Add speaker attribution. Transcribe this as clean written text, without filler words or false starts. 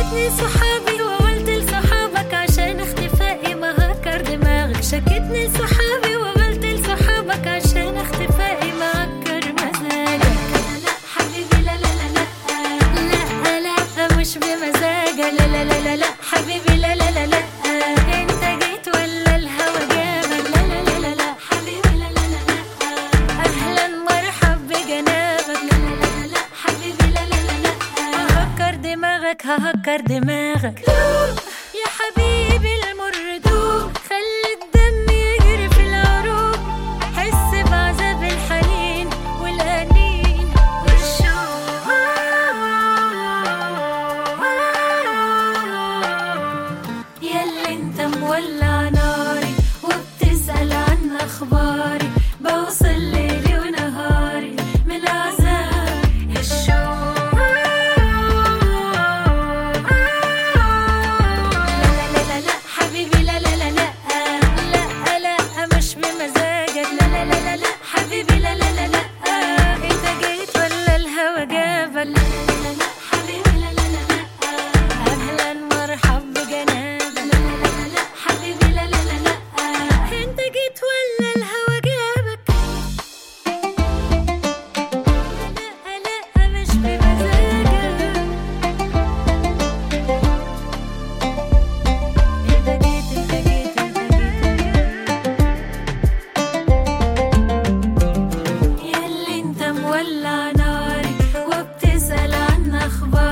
Speaker 1: شكتني صحابي وقلت لصحابك عشان اختفائي ما هكر دماغك. شكتني صحابي وقلت لصحابك عشان اختفائي ما هكر مزاجك. لا حبيبي لا لا لا لا لا لا مش بمزاجك. لا لا لا لا لا حبيبي لا لا لا لا انت جيت ولا الهوى جابك. لا لا لا لا لا حبيبي لا لا لا لا اهلا مرحب بجنابك. لا لا لا لا حبيبي لا لا لا لا ههكر دماغك ههكر دماغك. يا حبيبي المر دوب خلي الدم يجري في العروق. حس بعذاب الحنين والأنين والشوق. ياللي انت مولع ناري وبتسأل عن أخباري. بوصل ليلي ونهاري من عذاب الشوق. لا لا لا لا حبيبي لا لا لا لا لا لا مش بمزاجك. لا لا لا لا لا حبيبي لا لا لا لا انت جيت ولا الهوى جابك. لا لا لا لا حبيبي لا لا لا لا اهلا مرحب بجنابك. لا لا لا لا حبيبي لا لا لا لا انت جيت ولا الهوى جابك. لا لا مش بمزاجك. انت جيت انت جيت انت جيت. ياللي انت مولع ناري وبتسأل عن أخباري.